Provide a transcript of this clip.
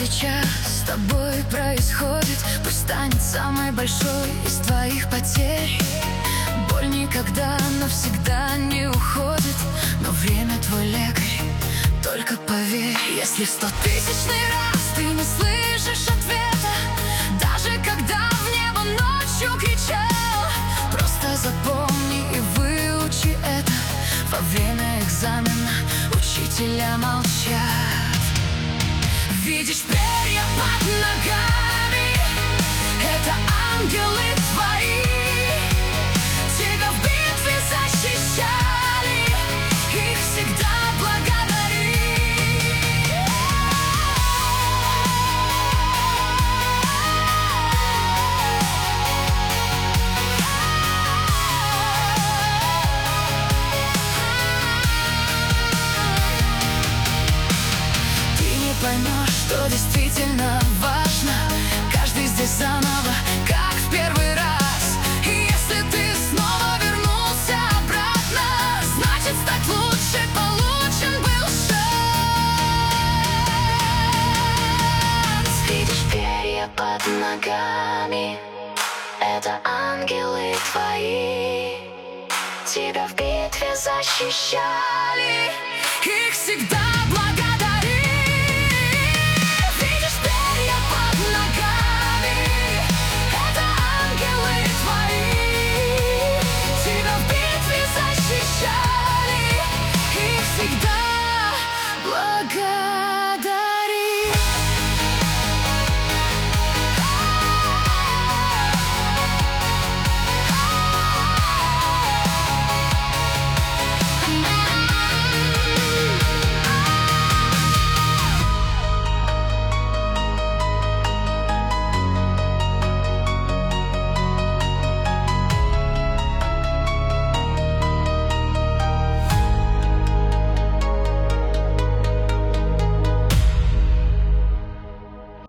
сейчас с тобой происходит, пусть станет самой большой из твоих потерь. Боль никогда навсегда не уходит, но время твой лекарь, только поверь. Если в 100-тысячный раз ты не слышишь ответа, даже когда в небо ночью кричал, просто запомни и выучи это: во время экзамена учителя молчат. Видишь перья под ногами? Это ангелы твои. Тебя в битве защищали, их всегда благодари. Ты не поймешь, что действительно важно. Каждый здесь заново, как в первый раз. И если ты снова вернулся обратно, значит, стать лучше получен был шанс. Видишь перья под ногами? Это ангелы твои. Тебя в битве защищали, их всегда